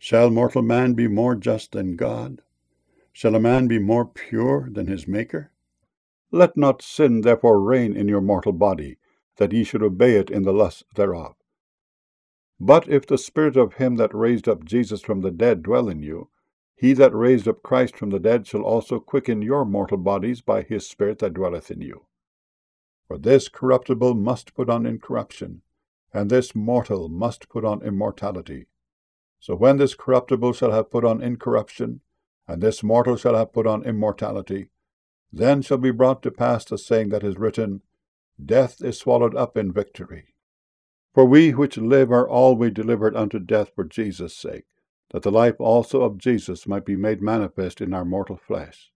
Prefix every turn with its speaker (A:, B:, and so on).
A: Shall mortal man be more just than God? Shall a man be more pure than his Maker? Let not sin therefore reign in your mortal body, that ye should obey it in the lusts thereof. But if the Spirit of him that raised up Jesus from the dead dwell in you, he that raised up Christ from the dead shall also quicken your mortal bodies by his Spirit that dwelleth in you. For this corruptible must put on incorruption, and this mortal must put on immortality. So when this corruptible shall have put on incorruption, and this mortal shall have put on immortality, then shall be brought to pass the saying that is written, Death is swallowed up in victory. For we which live are always delivered unto death for Jesus' sake, that the life also of Jesus might be made manifest in our mortal flesh.